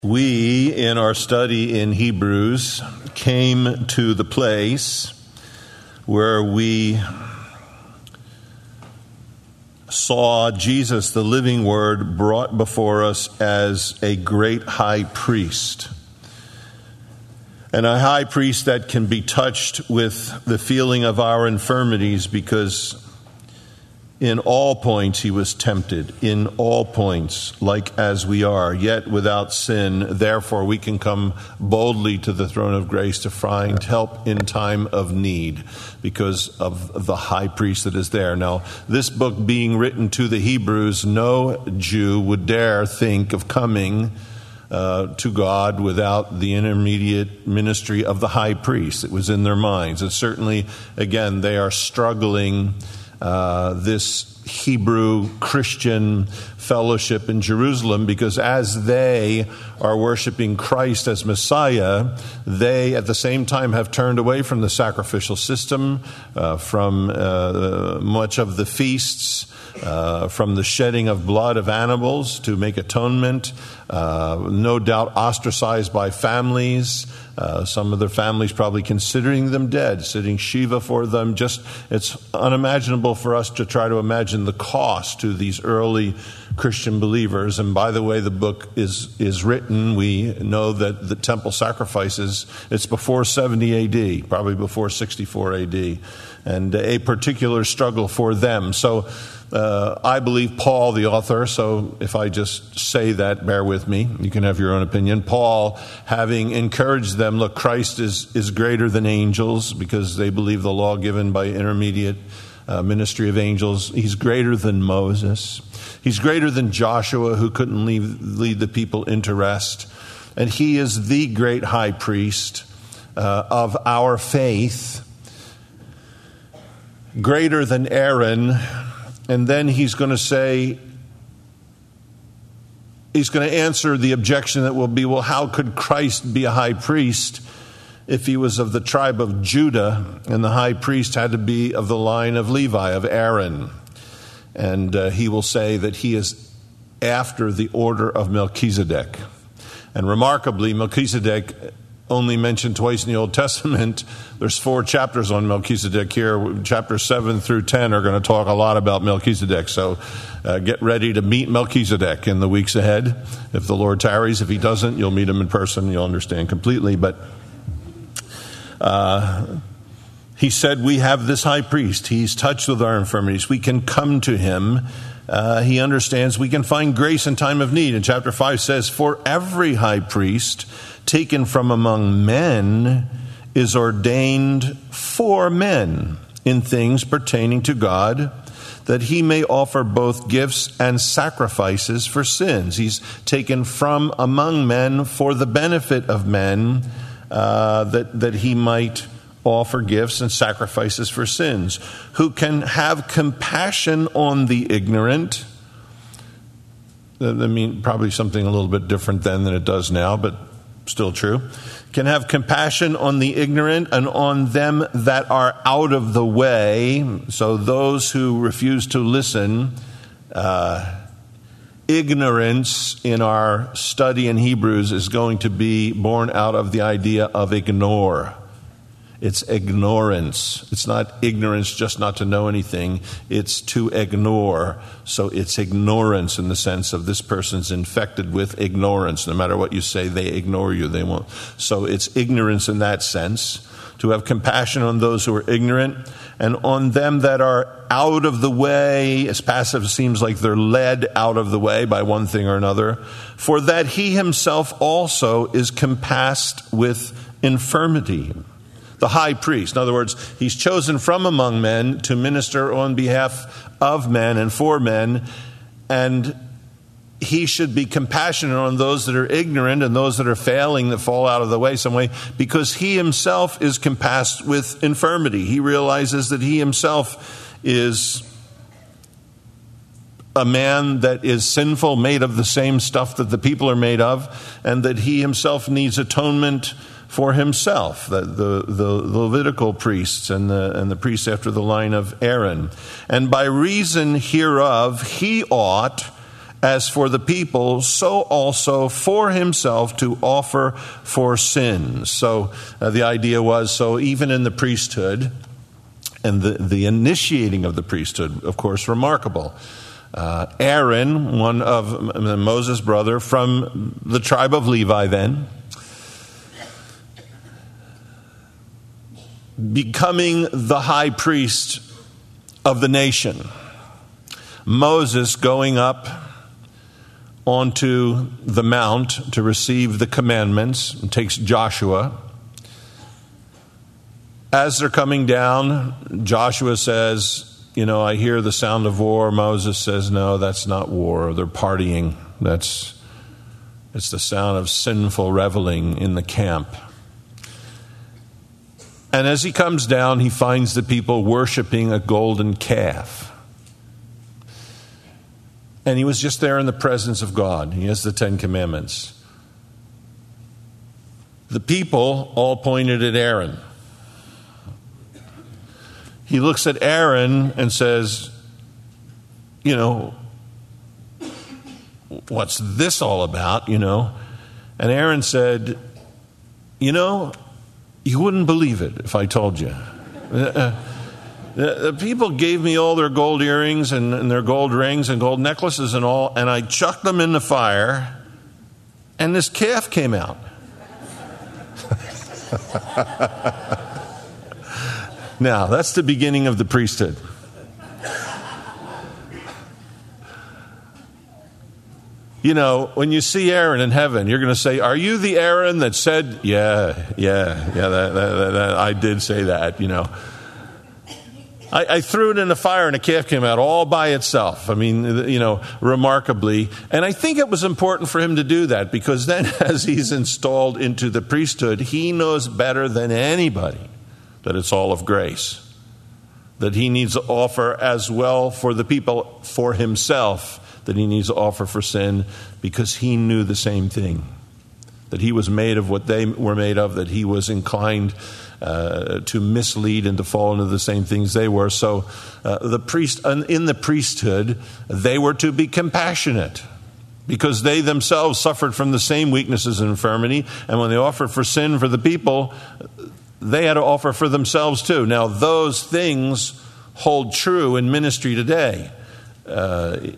We, in our study in Hebrews, came to the place where we saw Jesus, the living Word, brought before us as a great high priest. And a high priest that can be touched with the feeling of our infirmities, because in all points he was tempted, in all points, like as we are, yet without sin. Therefore we can come boldly to the throne of grace to find help in time of need, because of the high priest that is there. Now, this book being written to the Hebrews, no Jew would dare think of coming to God without the intermediate ministry of the high priest. It was in their minds. And certainly, again, they are struggling this Hebrew Christian fellowship in Jerusalem, because as they are worshiping Christ as Messiah, they at the same time have turned away from the sacrificial system, from much of the feasts, from the shedding of blood of animals to make atonement, no doubt ostracized by families, some of their families probably considering them dead, sitting Shiva for them. Just, it's unimaginable for us to try to imagine the cost to these early Christian believers. And by the way, the book is written, we know that the temple sacrifices, it's before 70 AD, probably before 64 AD, and a particular struggle for them. So I believe Paul, the author, so if I just say that, bear with me, you can have your own opinion. Paul, having encouraged them, look, Christ is greater than angels, because they believe the law given by intermediate ministry of angels. He's greater than Moses. He's greater than Joshua, who couldn't lead the people into rest. And he is the great high priest of our faith, greater than Aaron. And then he's going to say, he's going to answer the objection that will be, well, how could Christ be a high priest if he was of the tribe of Judah, and the high priest had to be of the line of Levi, of Aaron? And he will say that he is after the order of Melchizedek. And remarkably, Melchizedek only mentioned twice in the Old Testament. There's 4 chapters on Melchizedek here. Chapters 7 through 10 are going to talk a lot about Melchizedek. So get ready to meet Melchizedek in the weeks ahead. If the Lord tarries, if he doesn't, you'll meet him in person. You'll understand completely. But he said, we have this high priest. He's touched with our infirmities. We can come to him. He understands we can find grace in time of need. And chapter 5 says, for every high priest taken from among men is ordained for men in things pertaining to God, that he may offer both gifts and sacrifices for sins. He's taken from among men for the benefit of men, that he might offer gifts and sacrifices for sins, who can have compassion on the ignorant. I mean, probably something a little bit different then than it does now, but still true. Can have compassion on the ignorant and on them that are out of the way. So those who refuse to listen, ignorance in our study in Hebrews is going to be born out of the idea of ignore. It's ignorance. It's not ignorance just not to know anything. It's to ignore. So it's ignorance in the sense of this person's infected with ignorance. No matter what you say, they ignore you. They won't. So it's ignorance in that sense. To have compassion on those who are ignorant, and on them that are out of the way, as passive seems like they're led out of the way by one thing or another, for that he himself also is compassed with infirmity. The high priest, in other words, he's chosen from among men to minister on behalf of men and for men, and he should be compassionate on those that are ignorant and those that are failing, that fall out of the way some way, because he himself is compassed with infirmity. He realizes that he himself is a man that is sinful, made of the same stuff that the people are made of, and that he himself needs atonement for himself, the Levitical priests and the priests after the line of Aaron. And by reason hereof he ought, as for the people, so also for himself to offer for sins. So the idea was, so even in the priesthood, and the initiating of the priesthood, of course, remarkable. Aaron, one of Moses' brother from the tribe of Levi then, becoming the high priest of the nation. Moses going up onto the mount to receive the commandments, and takes Joshua. As they're coming down, Joshua says, I hear the sound of war. Moses says, no, that's not war. They're partying. It's the sound of sinful reveling in the camp. And as he comes down, he finds the people worshiping a golden calf. And he was just there in the presence of God. He has the 10 Commandments. The people all pointed at Aaron. He looks at Aaron and says, what's this all about, And Aaron said, you wouldn't believe it if I told you. The people gave me all their gold earrings and their gold rings and gold necklaces and all, and I chucked them in the fire, and this calf came out. Now, that's the beginning of the priesthood. When you see Aaron in heaven, you're going to say, are you the Aaron that said, yeah, that I did say that, I threw it in the fire and a calf came out all by itself. Remarkably. And I think it was important for him to do that because then as he's installed into the priesthood, he knows better than anybody that it's all of grace. That he needs to offer as well for the people, for himself, that he needs to offer for sin because he knew the same thing. That he was made of what they were made of, that he was inclined to mislead and to fall into the same things they were. So in the priesthood, they were to be compassionate because they themselves suffered from the same weaknesses and infirmity. And when they offered for sin for the people, they had to offer for themselves too. Now, those things hold true in ministry today. God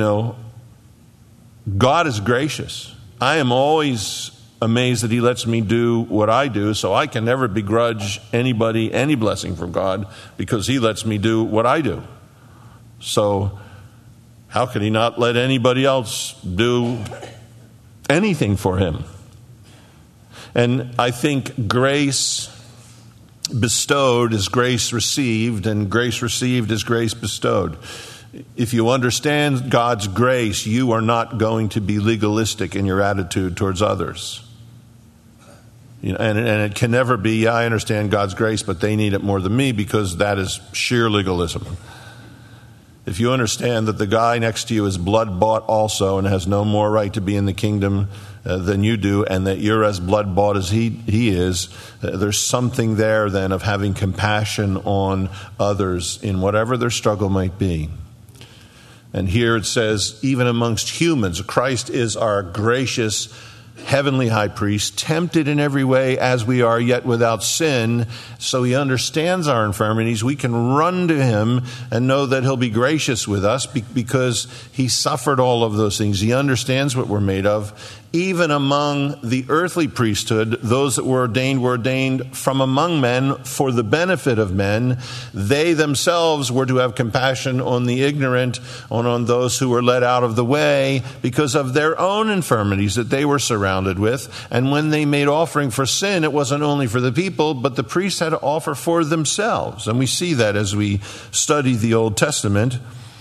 is gracious. I am always amazed that he lets me do what I do, so I can never begrudge anybody any blessing from God because he lets me do what I do. So how could he not let anybody else do anything for him? And I think grace bestowed is grace received, and grace received is grace bestowed. If you understand God's grace, you are not going to be legalistic in your attitude towards others. And it can never be, I understand God's grace, but they need it more than me, because that is sheer legalism. If you understand that the guy next to you is blood-bought also and has no more right to be in the kingdom than you do, and that you're as blood-bought as he is, there's something there then of having compassion on others in whatever their struggle might be. And here it says, even amongst humans, Christ is our gracious heavenly high priest, tempted in every way as we are, yet without sin. So he understands our infirmities. We can run to him and know that he'll be gracious with us because he suffered all of those things. He understands what we're made of. Even among the earthly priesthood, those that were ordained from among men for the benefit of men. They themselves were to have compassion on the ignorant, on those who were led out of the way because of their own infirmities that they were surrounded with. And when they made offering for sin, it wasn't only for the people, but the priests had to offer for themselves. And we see that as we study the Old Testament.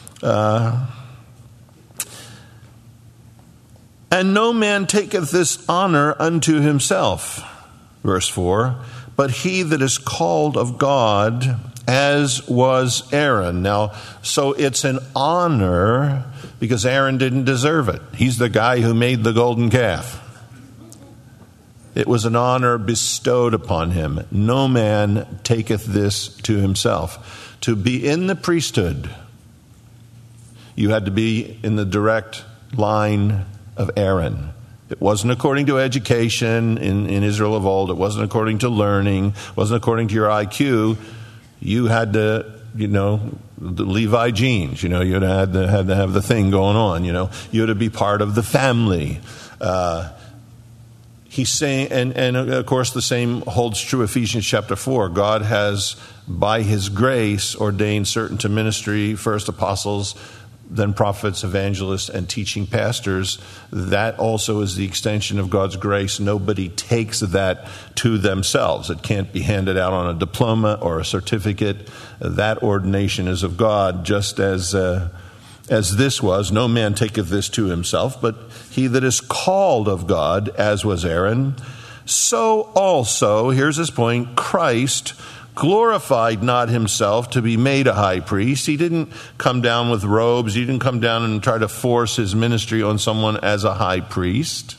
And no man taketh this honor unto himself, verse 4, but he that is called of God, as was Aaron. Now, so it's an honor because Aaron didn't deserve it. He's the guy who made the golden calf. It was an honor bestowed upon him. No man taketh this to himself. To be in the priesthood, you had to be in the direct line of Aaron. It wasn't according to education in Israel of old. It wasn't according to learning. It wasn't according to your IQ. You had to, the Levi genes. You had to have the thing going on. You had to be part of the family. He's saying, and of course the same holds true Ephesians chapter 4. God has, by His grace, ordained certain to ministry, first apostles, then prophets, evangelists, and teaching pastors. That also is the extension of God's grace. Nobody takes that to themselves. It can't be handed out on a diploma or a certificate. That ordination is of God, just as this was. No man taketh this to himself, but he that is called of God, as was Aaron. So also, here's his point, Christ glorified not himself to be made a high priest. He didn't come down with robes. He didn't come down and try to force his ministry on someone as a high priest.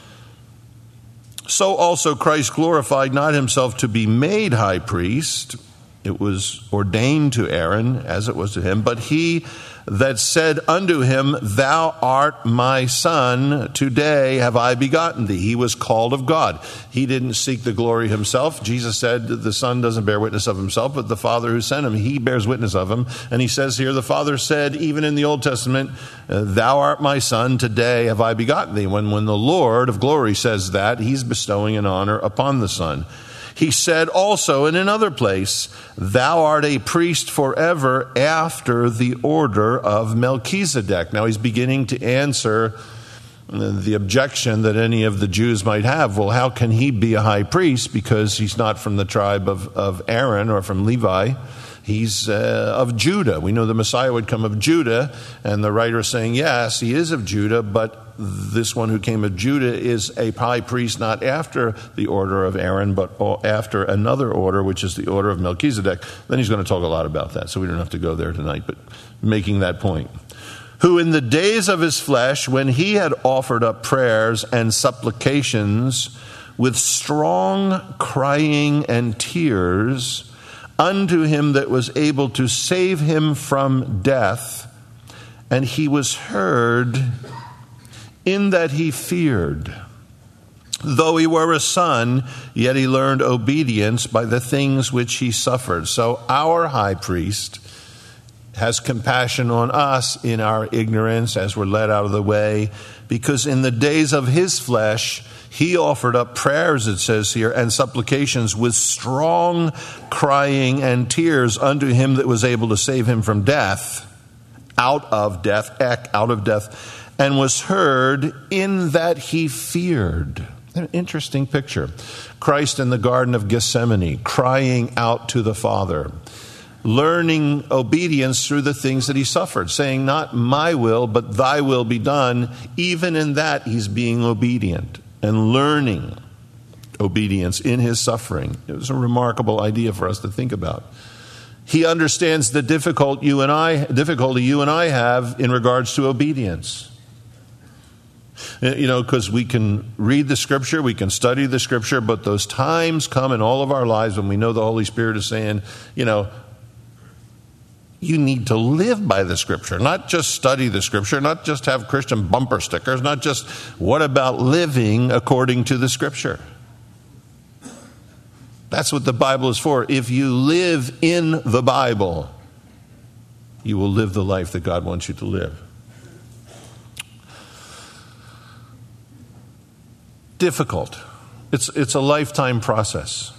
So also Christ glorified not himself to be made high priest. It was ordained to Aaron as it was to him. But he that said unto him, Thou art my son, today have I begotten thee. He was called of God. He didn't seek the glory himself. Jesus said the Son doesn't bear witness of himself, but the Father who sent him, he bears witness of him. And he says here, the Father said, even in the Old Testament, Thou art my son, today have I begotten thee. When the Lord of glory says that, he's bestowing an honor upon the Son. He said also in another place, Thou art a priest forever after the order of Melchizedek. Now he's beginning to answer the objection that any of the Jews might have. Well, how can he be a high priest? Because he's not from the tribe of Aaron or from Levi. He's of Judah. We know the Messiah would come of Judah. And the writer is saying, yes, he is of Judah, but this one who came of Judah is a high priest not after the order of Aaron, but after another order, which is the order of Melchizedek. Then he's going to talk a lot about that, so we don't have to go there tonight, but making that point. Who in the days of his flesh, when he had offered up prayers and supplications with strong crying and tears unto him that was able to save him from death, and he was heard in that he feared. Though he were a son, yet he learned obedience by the things which he suffered. So our high priest has compassion on us in our ignorance as we're led out of the way, because in the days of his flesh, he offered up prayers, it says here, and supplications with strong crying and tears unto him that was able to save him from death, out of death, and was heard in that he feared. An interesting picture. Christ in the Garden of Gethsemane, crying out to the Father, learning obedience through the things that he suffered, saying, not my will, but thy will be done. Even in that, he's being obedient and learning obedience in his suffering. It was a remarkable idea for us to think about. He understands the difficulty you and I have in regards to obedience. Because we can read the Scripture, we can study the Scripture, but those times come in all of our lives when we know the Holy Spirit is saying, you need to live by the Scripture, not just study the Scripture, not just have Christian bumper stickers, not just what about living according to the Scripture? That's what the Bible is for. If you live in the Bible, you will live the life that God wants you to live. Difficult. It's a lifetime process.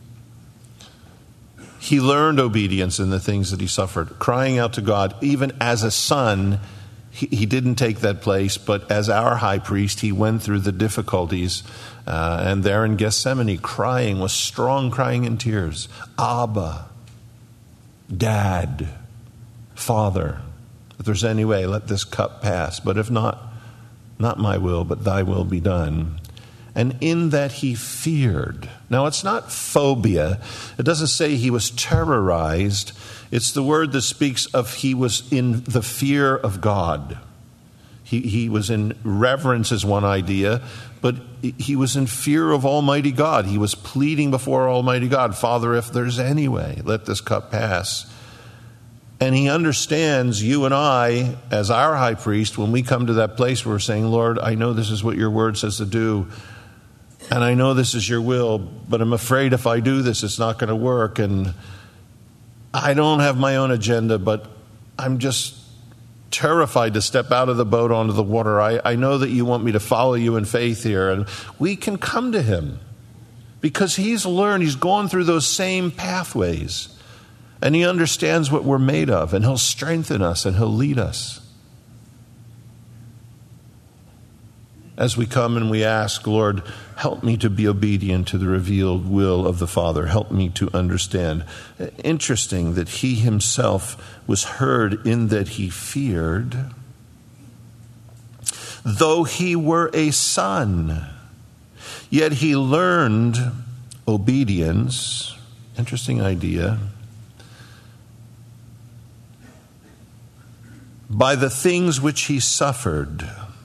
He learned obedience in the things that he suffered, crying out to God. Even as a son, he didn't take that place, but as our high priest, he went through the difficulties. And there in Gethsemane, crying with strong crying and tears. Abba, Dad, Father, if there's any way, let this cup pass. But if not my will, but thy will be done. And in that he feared. Now, it's not phobia. It doesn't say he was terrorized. It's the word that speaks of he was in the fear of God. He was in reverence is one idea, but he was in fear of Almighty God. He was pleading before Almighty God, Father, if there's any way, let this cup pass. And he understands you and I, as our high priest, when we come to that place where we're saying, Lord, I know this is what your word says to do, and I know this is your will, but I'm afraid if I do this, it's not going to work. And I don't have my own agenda, but I'm just terrified to step out of the boat onto the water. I know that you want me to follow you in faith here. And we can come to him because he's learned, he's gone through those same pathways. And he understands what we're made of, and he'll strengthen us and he'll lead us. As we come and we ask, Lord, help me to be obedient to the revealed will of the Father. Help me to understand. Interesting that he himself was heard in that he feared, though he were a son, yet he learned obedience. Interesting idea. By the things which he suffered.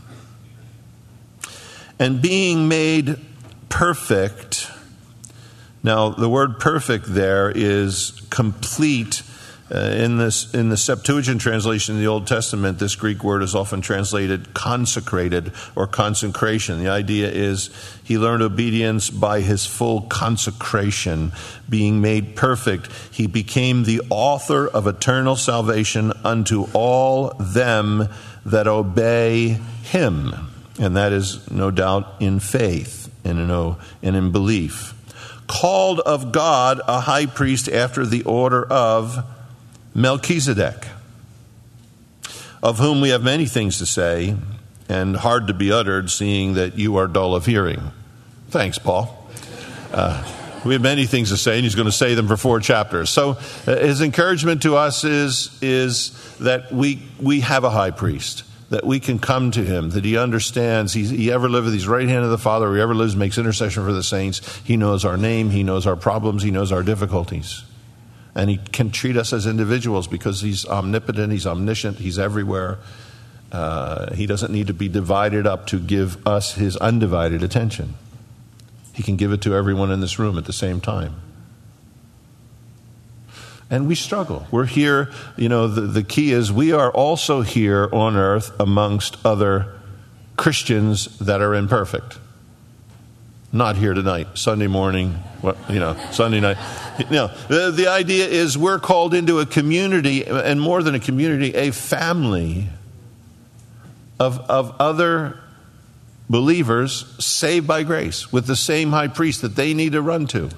And being made perfect. Now, the word perfect there is complete. In the Septuagint translation in the Old Testament, this Greek word is often translated consecrated or consecration. The idea is he learned obedience by his full consecration, being made perfect. He became the author of eternal salvation unto all them that obey him. And that is no doubt in faith and in belief. Called of God a high priest after the order of Melchizedek, of whom we have many things to say and hard to be uttered, seeing that you are dull of hearing. Thanks, Paul. We have many things to say, and he's going to say them for 4 chapters. So his encouragement to us is that we have a high priest, that we can come to him, that he understands. He ever liveth, he's right hand of the Father. He ever lives, makes intercession for the saints. He knows our name. He knows our problems. He knows our difficulties. And he can treat us as individuals because he's omnipotent, he's omniscient, he's everywhere. He doesn't need to be divided up to give us his undivided attention. He can give it to everyone in this room at the same time. And we struggle. We're here, the key is we are also here on earth amongst other Christians that are imperfect. Not here tonight, Sunday morning, Sunday night. The idea is we're called into a community, and more than a community, a family of other believers saved by grace with the same high priest that they need to run to.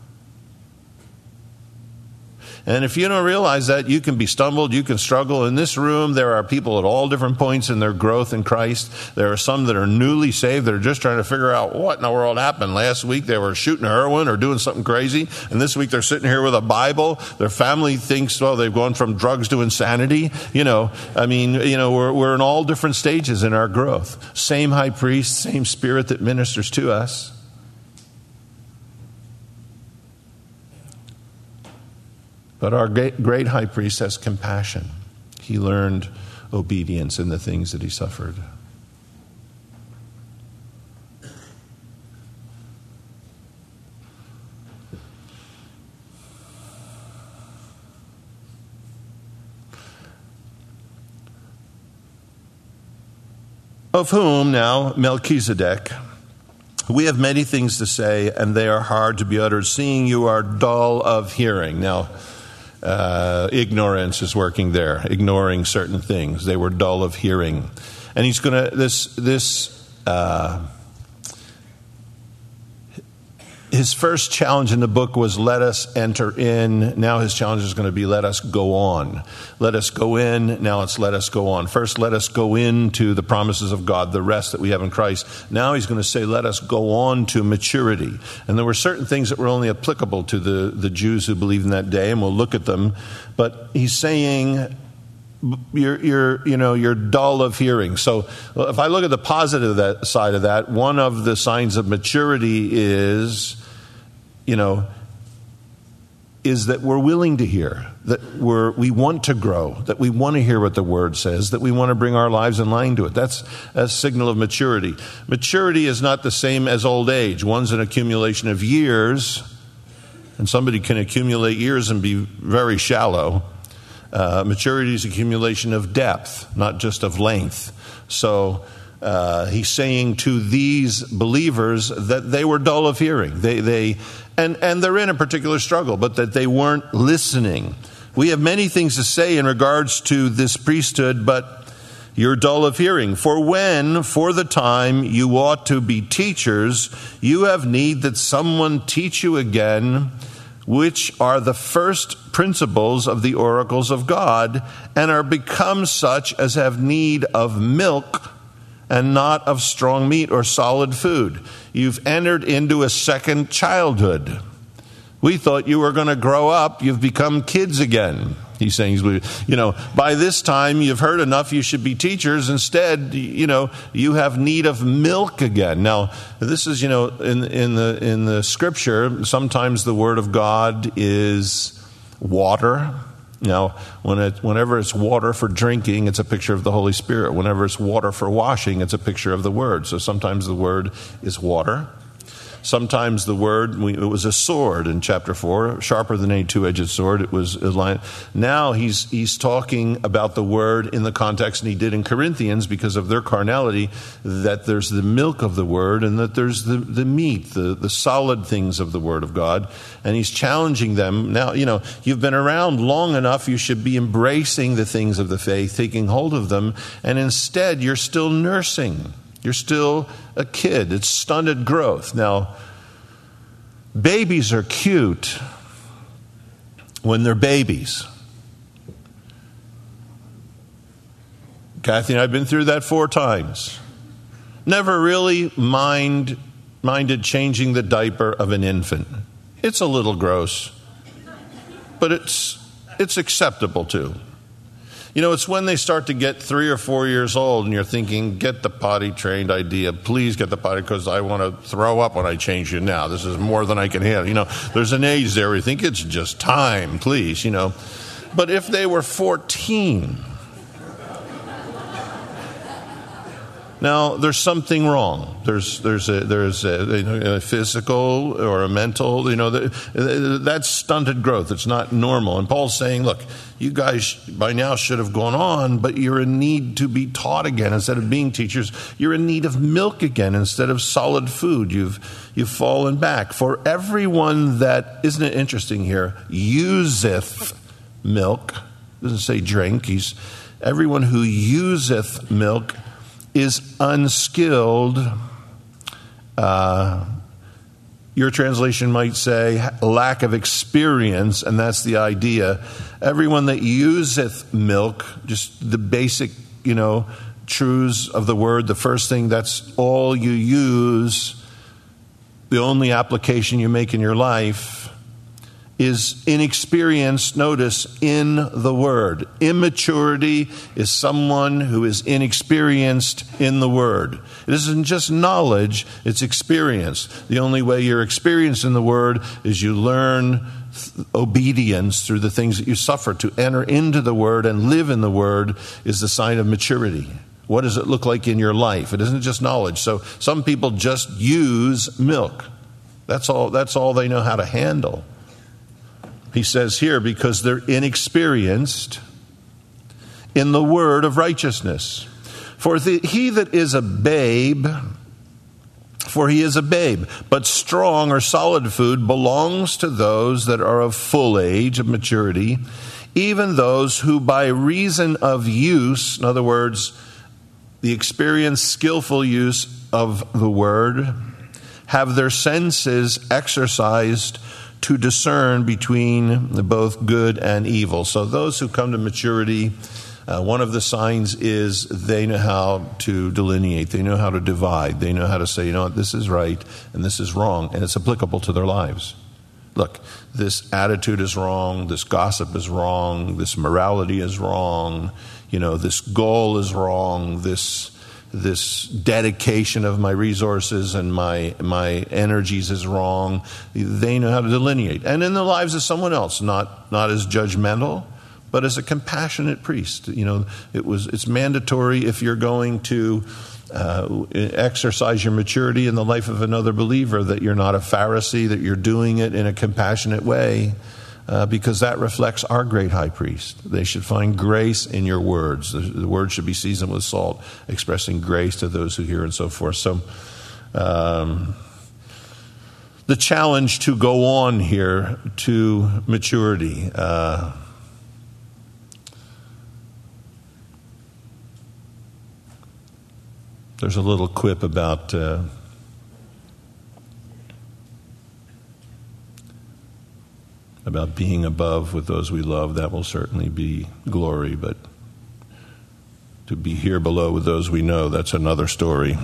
And if you don't realize that, you can be stumbled, you can struggle. In this room, there are people at all different points in their growth in Christ. There are some that are newly saved that are just trying to figure out what in the world happened. Last week, they were shooting heroin or doing something crazy. And this week, they're sitting here with a Bible. Their family thinks, well, they've gone from drugs to insanity. We're in all different stages in our growth. Same high priest, same spirit that ministers to us. But our great high priest has compassion. He learned obedience in the things that he suffered. Of whom now Melchizedek, we have many things to say, and they are hard to be uttered, seeing you are dull of hearing. Now, ignorance is working there, ignoring certain things. They were dull of hearing. And he's going to, his first challenge in the book was let us enter in. Now his challenge is going to be let us go on. Let us go in. Now it's let us go on. First, let us go into the promises of God, the rest that we have in Christ. Now he's going to say, let us go on to maturity. And there were certain things that were only applicable to the Jews who believed in that day, and we'll look at them. But he's saying, you're dull of hearing. So if I look at the positive side of that, one of the signs of maturity is that we're willing to hear, that we want to grow, that we want to hear what the Word says, that we want to bring our lives in line to it. That's a signal of maturity. Maturity is not the same as old age. One's an accumulation of years, and somebody can accumulate years and be very shallow. Maturity is accumulation of depth, not just of length. So he's saying to these believers that they were dull of hearing. And they're in a particular struggle, but that they weren't listening. We have many things to say in regards to this priesthood, but you're dull of hearing. For when, for the time, you ought to be teachers, you have need that someone teach you again, which are the first principles of the oracles of God, and are become such as have need of milk and not of strong meat or solid food. You've entered into a second childhood. We thought you were going to grow up. You've become kids again. He's saying, by this time you've heard enough, you should be teachers. Instead, you have need of milk again. Now, this is, in the scripture, sometimes the word of God is water. Now, whenever it's water for drinking, it's a picture of the Holy Spirit. Whenever it's water for washing, it's a picture of the Word. So sometimes the Word is water. Sometimes the word, it was a sword in chapter 4, sharper than any two-edged sword. It was a line. Now he's talking about the word in the context, and he did in Corinthians because of their carnality, that there's the milk of the word and that there's the meat, the solid things of the word of God. And he's challenging them. Now, you've been around long enough, you should be embracing the things of the faith, taking hold of them, and instead you're still nursing. You're still a kid. It's stunted growth. Now, babies are cute when they're babies. Kathy and I have been through that 4 times. Never really minded changing the diaper of an infant. It's a little gross, but it's acceptable too. It's when they start to get 3 or 4 years old and you're thinking, get the potty trained idea. Please get the potty, because I want to throw up when I change you now. This is more than I can handle. There's an age there where you think it's just time, please, But if they were 14, now there's something wrong. There's a physical or a mental, that's stunted growth. It's not normal. And Paul's saying, look, you guys by now should have gone on, but you're in need to be taught again. Instead of being teachers, you're in need of milk again instead of solid food. You've fallen back. For everyone that, isn't it interesting here, useth milk, doesn't say drink, everyone who useth milk is unskilled. Your translation might say lack of experience, and that's the idea. Everyone that useth milk, just the basic, truths of the word, the first thing, that's all you use, the only application you make in your life, is inexperienced, notice, in the word. Immaturity is someone who is inexperienced in the word. It isn't just knowledge, it's experience. The only way you're experienced in the word is you learn obedience through the things that you suffer. To enter into the word and live in the word is the sign of maturity. What does it look like in your life? It isn't just knowledge. So some people just use milk. That's all they know how to handle. He says here, because they're inexperienced in the word of righteousness. For he is a babe, but strong or solid food belongs to those that are of full age, of maturity, even those who by reason of use, in other words, the experienced, skillful use of the word, have their senses exercised to discern between both good and evil. So those who come to maturity, one of the signs is they know how to delineate. They know how to divide. They know how to say, this is right and this is wrong, and it's applicable to their lives. Look, this attitude is wrong. This gossip is wrong. This morality is wrong. This goal is wrong. This dedication of my resources and my energies is wrong. They know how to delineate. And in the lives of someone else, not as judgmental, but as a compassionate priest. It's mandatory if you're going to exercise your maturity in the life of another believer that you're not a Pharisee, that you're doing it in a compassionate way. because that reflects our great high priest. They should find grace in your words. The word should be seasoned with salt, expressing grace to those who hear and so forth. So the challenge to go on here to maturity. There's a little quip about being above with those we love. That will certainly be glory, but to be here below with those we know, that's another story.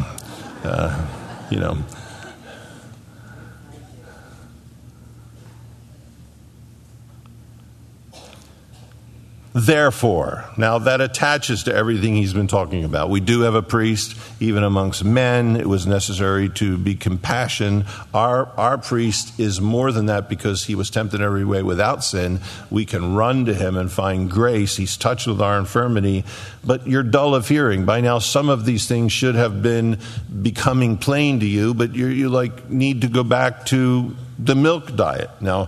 Therefore, now that attaches to everything he's been talking about. We do have a priest, even amongst men. It was necessary to be compassion. Our priest is more than that because he was tempted in every way without sin. We can run to him and find grace. He's touched with our infirmity. But you're dull of hearing. By now, some of these things should have been becoming plain to you, but you need to go back to the milk diet. Now,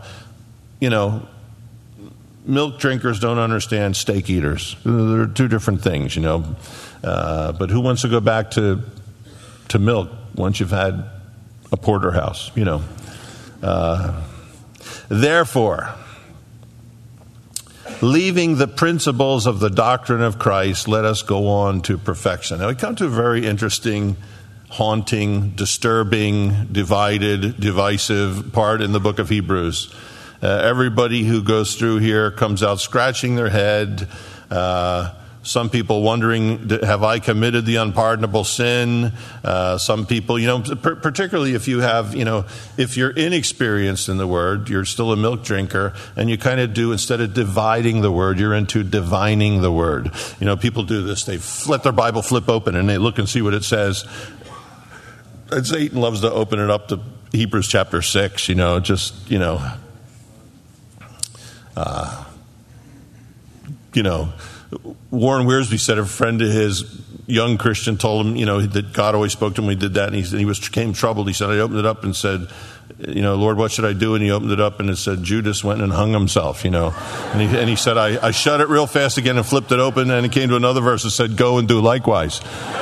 milk drinkers don't understand steak eaters. They're two different things, But who wants to go back to milk once you've had a porterhouse, Therefore, leaving the principles of the doctrine of Christ, let us go on to perfection. Now we come to a very interesting, haunting, disturbing, divided, divisive part in the book of Hebrews. Everybody who goes through here comes out scratching their head. Some people wondering, have I committed the unpardonable sin? Some people, particularly if you have, if you're inexperienced in the word, you're still a milk drinker, and you kind of do, instead of dividing the word, you're into divining the word. People do this. They let their Bible flip open and they look and see what it says. And Satan loves to open it up to Hebrews chapter 6, Warren Wiersbe said a friend of his, young Christian, told him, that God always spoke to him when he did that, and he became troubled. He said, I opened it up and said, Lord, what should I do? And he opened it up and it said, Judas went and hung himself, And he said, I shut it real fast again and flipped it open, and it came to another verse that said, go and do likewise.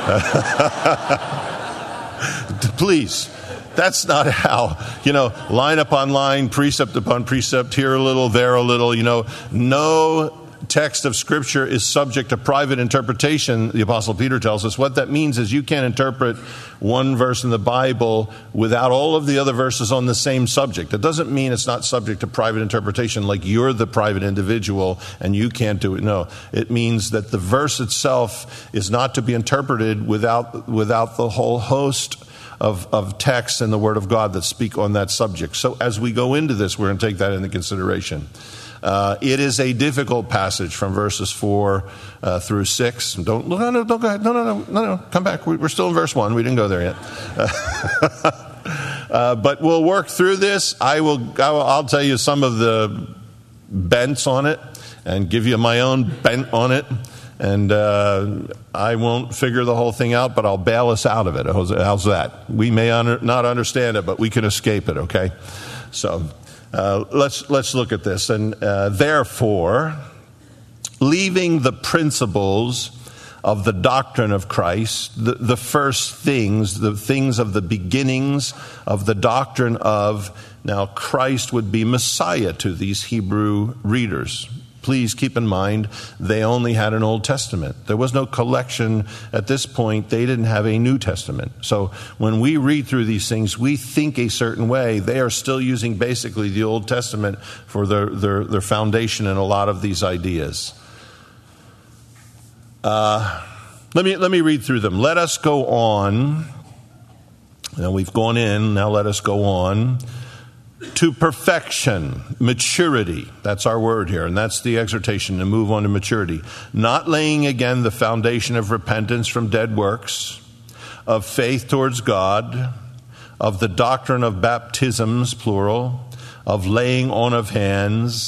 Please. That's not how, line upon line, precept upon precept, here a little, there a little, no text of Scripture is subject to private interpretation, the Apostle Peter tells us. What that means is you can't interpret one verse in the Bible without all of the other verses on the same subject. It doesn't mean it's not subject to private interpretation, like you're the private individual and you can't do it. No, it means that the verse itself is not to be interpreted without the whole host of texts in the Word of God that speak on that subject. So as we go into this, we're going to take that into consideration. It is a difficult passage from verses 4 through 6. Don't go ahead. No, come back. We're still in verse 1. We didn't go there yet. But we'll work through this. I'll tell you some of the bents on it and give you my own bent on it. And I won't figure the whole thing out, but I'll bail us out of it. How's that? We may not understand it, but we can escape it, okay? So let's look at this. And therefore, leaving the principles of the doctrine of Christ, the first things, the things of the beginnings of the doctrine of, now Christ would be Messiah to these Hebrew readers. Please keep in mind, they only had an Old Testament. There was no collection at this point. They didn't have a New Testament. So when we read through these things, we think a certain way. They are still using basically the Old Testament for their foundation in a lot of these ideas. Let me read through them. Let us go on. Now we've gone in. Now let us go on. To perfection, maturity. That's our word here, and that's the exhortation to move on to maturity. Not laying again the foundation of repentance from dead works, of faith towards God, of the doctrine of baptisms, plural, of laying on of hands,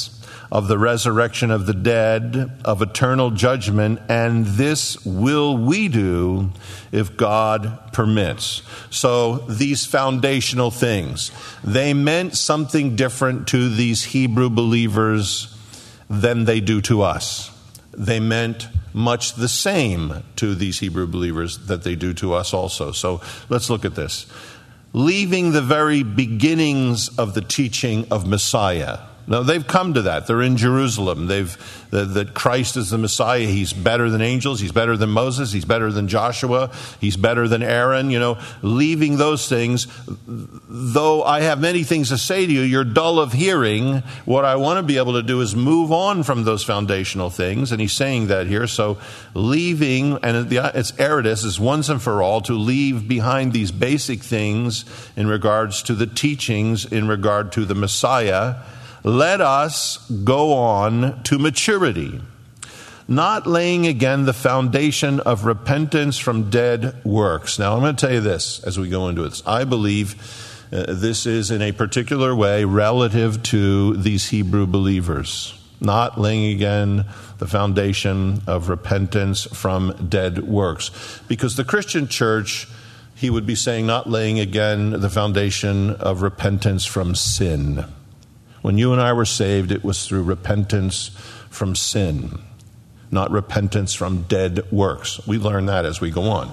of the resurrection of the dead, of eternal judgment, and this will we do if God permits. So these foundational things, they meant something different to these Hebrew believers than they do to us. They meant much the same to these Hebrew believers that they do to us also. So let's look at this. Leaving the very beginnings of the teaching of Messiah. Now, they've come to that. They're in Jerusalem. That Christ is the Messiah. He's better than angels. He's better than Moses. He's better than Joshua. He's better than Aaron. Leaving those things. Though I have many things to say to you, you're dull of hearing. What I want to be able to do is move on from those foundational things. And he's saying that here. So leaving, and it's aorist, is once and for all, to leave behind these basic things in regards to the teachings, in regard to the Messiah. Let us go on to maturity, not laying again the foundation of repentance from dead works. Now, I'm going to tell you this as we go into this. I believe this is in a particular way relative to these Hebrew believers, not laying again the foundation of repentance from dead works. Because the Christian church, he would be saying, not laying again the foundation of repentance from sin. When you and I were saved, it was through repentance from sin, not repentance from dead works. We learn that as we go on.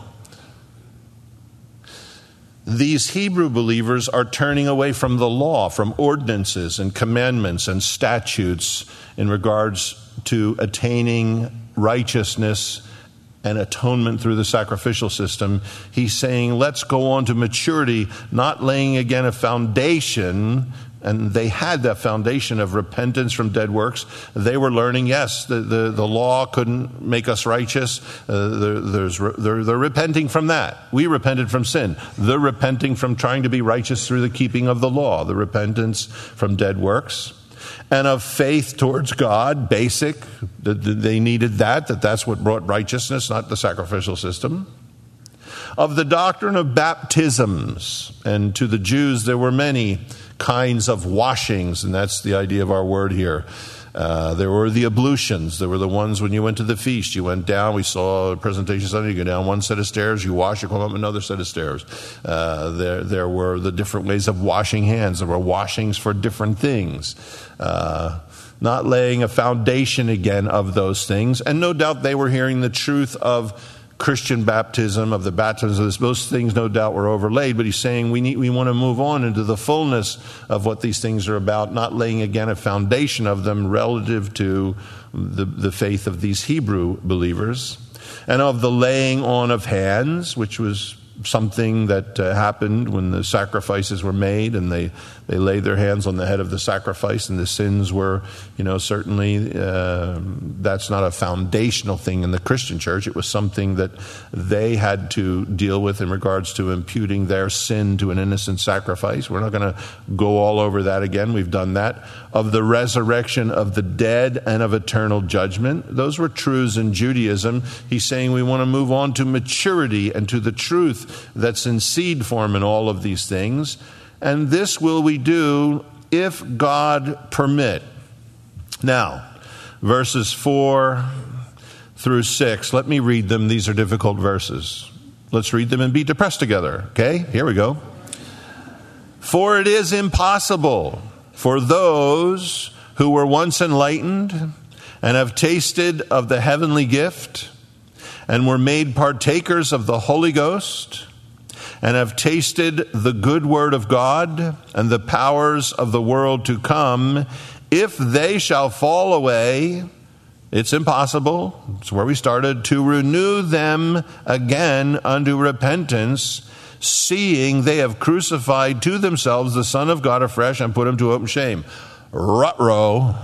These Hebrew believers are turning away from the law, from ordinances and commandments and statutes in regards to attaining righteousness and atonement through the sacrificial system. He's saying, let's go on to maturity, not laying again a foundation. And they had that foundation of repentance from dead works. They were learning, yes, the law couldn't make us righteous. They're repenting from that. We repented from sin. They're repenting from trying to be righteous through the keeping of the law, the repentance from dead works. And of faith towards God, basic. They needed that's what brought righteousness, not the sacrificial system. Of the doctrine of baptisms, and to the Jews there were many kinds of washings, and that's the idea of our word here. There were the ablutions. There were the ones when you went to the feast. You went down. We saw a presentation Sunday. You go down one set of stairs. You wash. You come up another set of stairs. There were the different ways of washing hands. There were washings for different things. Not laying a foundation again of those things. And no doubt they were hearing the truth of Christian baptism, of the baptisms of this. Those things no doubt were overlaid, but he's saying we want to move on into the fullness of what these things are about, not laying again a foundation of them relative to the faith of these Hebrew believers. And of the laying on of hands, which was something that happened when the sacrifices were made, and they laid their hands on the head of the sacrifice, and the sins were, certainly that's not a foundational thing in the Christian church. It was something that they had to deal with in regards to imputing their sin to an innocent sacrifice. We're not going to go all over that again. We've done that. Of the resurrection of the dead and of eternal judgment. Those were truths in Judaism. He's saying we want to move on to maturity and to the truth that's in seed form in all of these things. And this will we do if God permit. Now, verses 4 through 6, let me read them. These are difficult verses. Let's read them and be depressed together. Okay, here we go. For it is impossible for those who were once enlightened and have tasted of the heavenly gift and were made partakers of the Holy Ghost and have tasted the good word of God and the powers of the world to come, if they shall fall away, it's impossible, it's where we started, to renew them again unto repentance, seeing they have crucified to themselves the Son of God afresh and put him to open shame. Ruh-roh.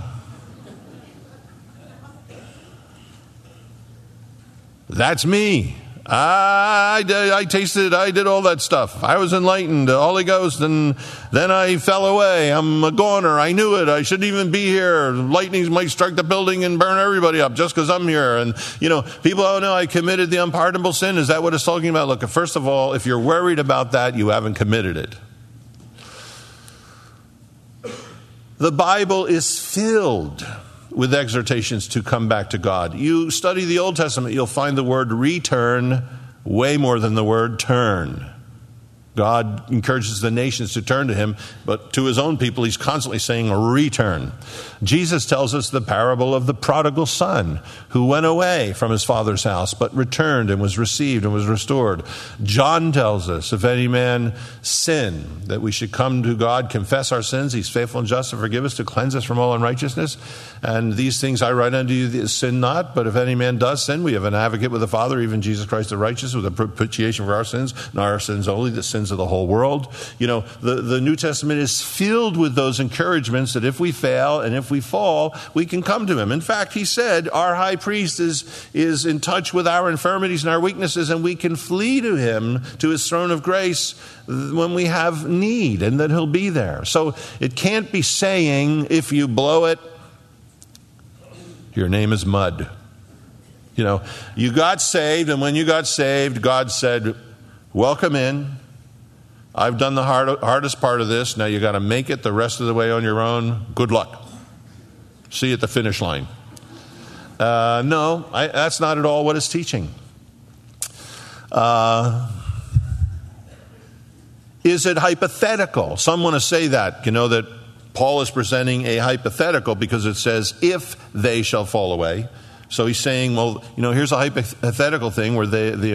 That's me. I tasted, I did all that stuff. I was enlightened, the Holy Ghost, and then I fell away. I'm a goner. I knew it. I shouldn't even be here. Lightnings might strike the building and burn everybody up just because I'm here. And, people, oh no, I committed the unpardonable sin. Is that what it's talking about? Look, first of all, if you're worried about that, you haven't committed it. The Bible is filled with exhortations to come back to God. You study the Old Testament, you'll find the word return way more than the word turn. God encourages the nations to turn to him, but to his own people, he's constantly saying return. Jesus tells us the parable of the prodigal son who went away from his father's house, but returned and was received and was restored. John tells us if any man sin, that we should come to God, confess our sins. He's faithful and just to forgive us, to cleanse us from all unrighteousness. And these things I write unto you, sin not. But if any man does sin, we have an advocate with the Father, even Jesus Christ the righteous, with a propitiation for our sins, not our sins only, the sins of the whole world. You know, the New Testament is filled with those encouragements that if we fail and if we fall, we can come to him. In fact, he said our high priest is in touch with our infirmities and our weaknesses, and we can flee to him, to his throne of grace, when we have need, and that he'll be there. So it can't be saying, if you blow it, your name is mud. You know, you got saved, and when you got saved, God said, welcome in. I've done the hardest part of this. Now you got to make it the rest of the way on your own. Good luck. See you at the finish line. No, that's not at all what it's teaching. Is it hypothetical? Some want to say that, you know, that Paul is presenting a hypothetical because it says, if they shall fall away. So he's saying, well, you know, here's a hypothetical thing where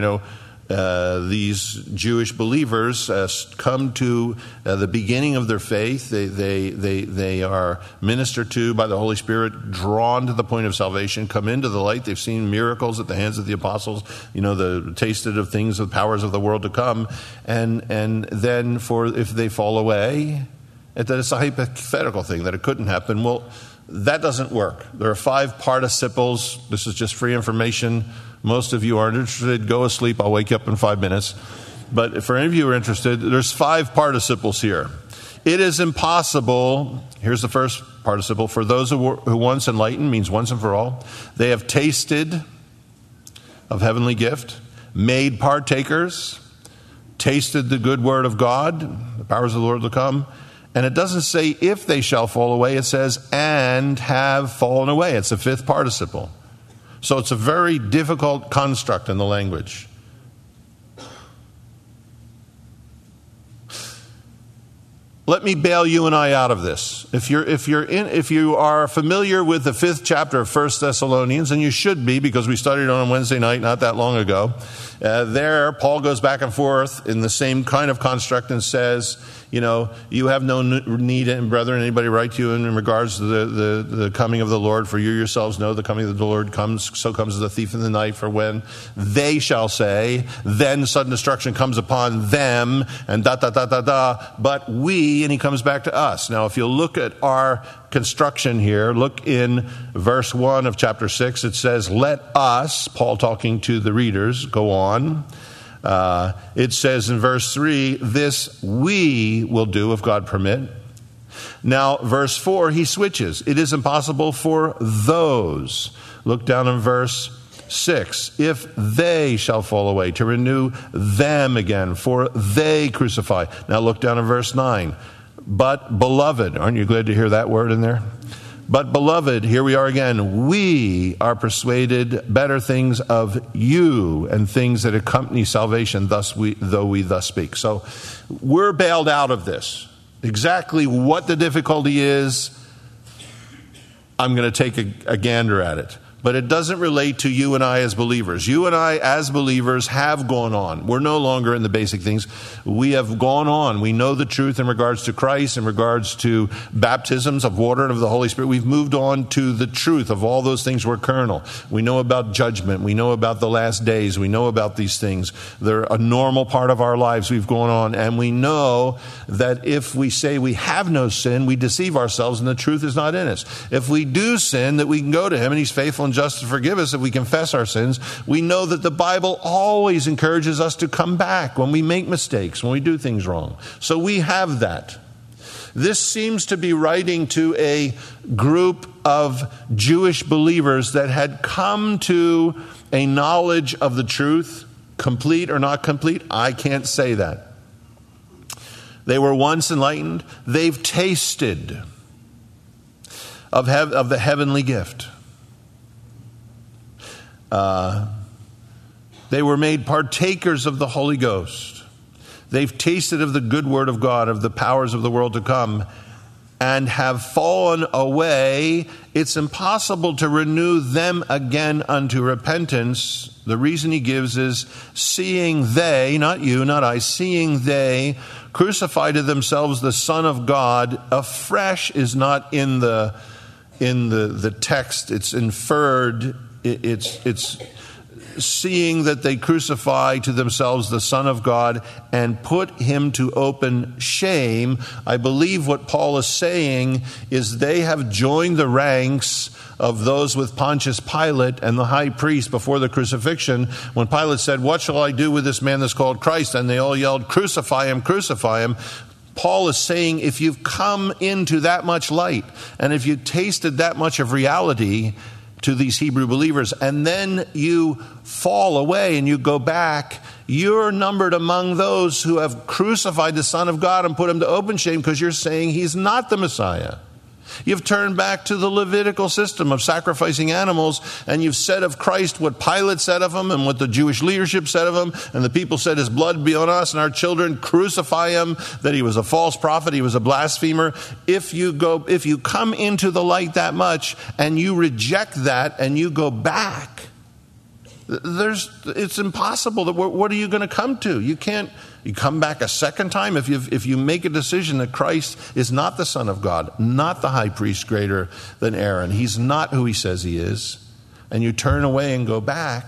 these Jewish believers come to the beginning of their faith. They are ministered to by the Holy Spirit, drawn to the point of salvation, come into the light. They've seen miracles at the hands of the apostles, you know, the tasted of things, of powers of the world to come. And then if they fall away, that it's a hypothetical thing, that it couldn't happen. Well, that doesn't work. There are 5 participles. This is just free information. Most of you aren't interested. Go asleep. I'll wake you up in 5 minutes. But for any of you who are interested, there's 5 participles here. It is impossible. Here's the first participle. For those who once enlightened, means once and for all. They have tasted of heavenly gift, made partakers, tasted the good word of God, the powers of the Lord to come. And it doesn't say if they shall fall away. It says and have fallen away. It's the 5th participle. So it's a very difficult construct in the language. Let me bail you and I out of this. If you are familiar with the 5th chapter of 1 Thessalonians, and you should be because we studied on Wednesday night not that long ago, there Paul goes back and forth in the same kind of construct and says, you know, you have no need, brethren, anybody write to you in regards to the coming of the Lord, for you yourselves know the coming of the Lord comes, so comes the thief in the night, for when they shall say, then sudden destruction comes upon them, and but we, and he comes back to us. Now, if you look at our construction here, look in verse 1 of chapter 6, it says, let us, Paul talking to the readers, go on. It says in verse 3, this we will do if God permit. Now, verse 4, he switches. It is impossible for those. Look down in verse 6. If they shall fall away, to renew them again, for they crucify. Now look down in verse 9. But beloved, aren't you glad to hear that word in there? But beloved, here we are again, we are persuaded better things of you and things that accompany salvation, though we thus speak. So we're bailed out of this. Exactly what the difficulty is, I'm going to take a gander at it. But it doesn't relate to you and I as believers. You and I as believers have gone on. We're no longer in the basic things. We have gone on. We know the truth in regards to Christ, in regards to baptisms of water and of the Holy Spirit. We've moved on to the truth of all those things were carnal. We know about judgment. We know about the last days. We know about these things. They're a normal part of our lives. We've gone on. And we know that if we say we have no sin, we deceive ourselves and the truth is not in us. If we do sin, that we can go to him and he's faithful and just to forgive us if we confess our sins. We know that the Bible always encourages us to come back when we make mistakes, when we do things wrong. So we have that. This seems to be writing to a group of Jewish believers that had come to a knowledge of the truth, complete or not complete. I can't say that. They were once enlightened. They've tasted of the heavenly gift. They were made partakers of the Holy Ghost. They've tasted of the good word of God, of the powers of the world to come, and have fallen away. It's impossible to renew them again unto repentance. The reason he gives is, seeing they, not you, not I, seeing they crucify to themselves the Son of God afresh is not in the text. It's inferred. It's seeing that they crucify to themselves the Son of God and put him to open shame. I believe what Paul is saying is they have joined the ranks of those with Pontius Pilate and the high priest before the crucifixion. When Pilate said, "What shall I do with this man that's called Christ?" and they all yelled, "Crucify him, crucify him." Paul is saying, if you've come into that much light, and if you tasted that much of reality to these Hebrew believers, and then you fall away and you go back, you're numbered among those who have crucified the Son of God and put him to open shame, because you're saying he's not the Messiah. You've turned back to the Levitical system of sacrificing animals, and you've said of Christ what Pilate said of him and what the Jewish leadership said of him, and the people said, his blood be on us and our children, crucify him, that he was a false prophet, he was a blasphemer. If you come into the light that much and you reject that and you go back, it's impossible. What are you going to come to? You can't. You come back a second time if you make a decision that Christ is not the Son of God, not the high priest greater than Aaron. He's not who he says he is. And you turn away and go back.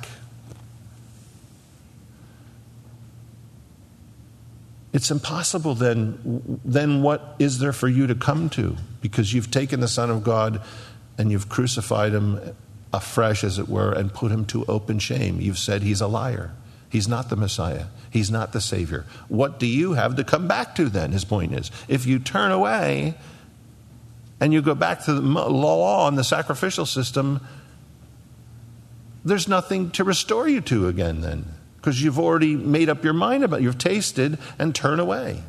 It's impossible then what is there for you to come to? Because you've taken the Son of God and you've crucified him afresh, as it were, and put him to open shame. You've said he's a liar. He's not the Messiah. He's not the Savior. What do you have to come back to then? His point is, if you turn away and you go back to the law and the sacrificial system, there's nothing to restore you to again then, because you've already made up your mind about it. You've tasted and turn away.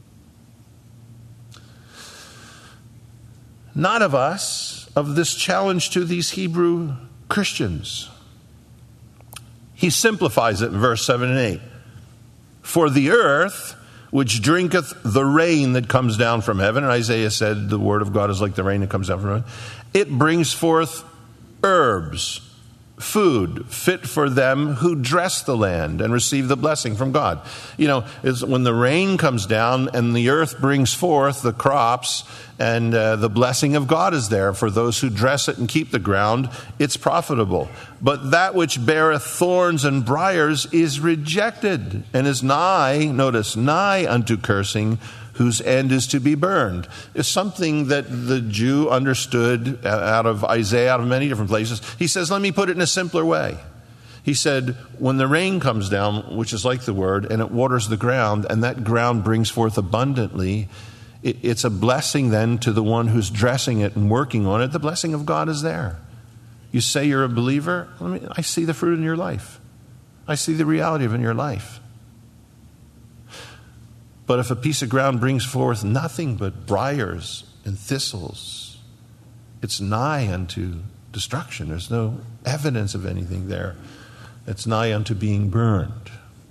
Not of us, of this challenge to these Hebrew Christians. He simplifies it in verse 7 and 8. For the earth, which drinketh the rain that comes down from heaven, and Isaiah said the word of God is like the rain that comes down from heaven, it brings forth herbs, food fit for them who dress the land and receive the blessing from God. You know, it's when the rain comes down and the earth brings forth the crops, and the blessing of God is there for those who dress it and keep the ground, it's profitable. But that which beareth thorns and briars is rejected, and is nigh, notice, nigh unto cursing, whose end is to be burned. It's something that the Jew understood out of Isaiah, out of many different places. He says, let me put it in a simpler way. He said, when the rain comes down, which is like the word, and it waters the ground, and that ground brings forth abundantly, it's a blessing then to the one who's dressing it and working on it. The blessing of God is there. You say you're a believer, I see the fruit in your life. I see the reality of it in your life. But if a piece of ground brings forth nothing but briars and thistles, it's nigh unto destruction. There's no evidence of anything there. It's nigh unto being burned.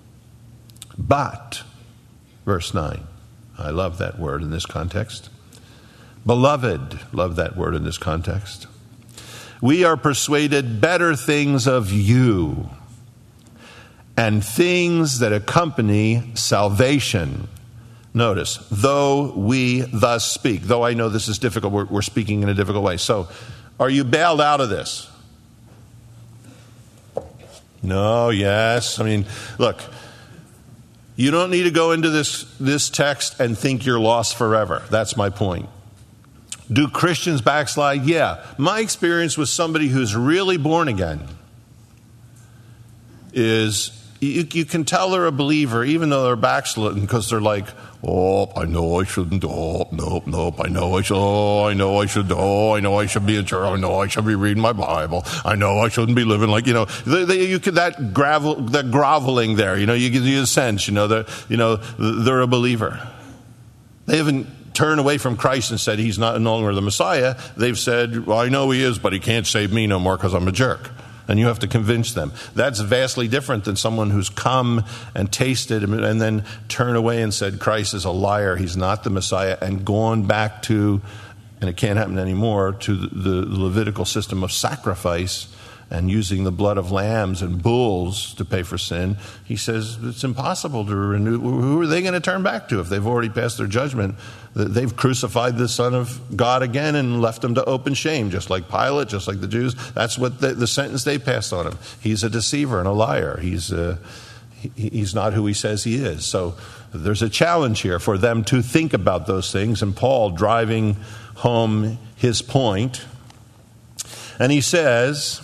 But, verse 9, I love that word in this context. Beloved, love that word in this context. We are persuaded better things of you, and things that accompany salvation. Notice, though we thus speak. Though I know this is difficult, we're speaking in a difficult way. So, are you bailed out of this? No, yes. I mean, look, you don't need to go into this text and think you're lost forever. That's my point. Do Christians backslide? Yeah. My experience with somebody who's really born again is you can tell they're a believer even though they're backslidden, because they're like, oh, I know I shouldn't. Oh, nope. I know I should. Oh, I know I should. Oh, I know I should be in church. I know I should be reading my Bible. I know I shouldn't be living like, that groveling there. You get a sense. They're a believer. They haven't turned away from Christ and said he's no longer the Messiah, they've said, well, I know he is, but he can't save me no more because I'm a jerk. And you have to convince them. That's vastly different than someone who's come and tasted and then turned away and said Christ is a liar, he's not the Messiah, and gone back to, and it can't happen anymore, to the Levitical system of sacrifice and using the blood of lambs and bulls to pay for sin. He says it's impossible to renew. Who are they going to turn back to if they've already passed their judgment? They've crucified the Son of God again and left him to open shame, just like Pilate, just like the Jews. That's what the sentence they passed on him. He's a deceiver and a liar. He's not who he says he is. So there's a challenge here for them to think about those things. And Paul driving home his point. And he says,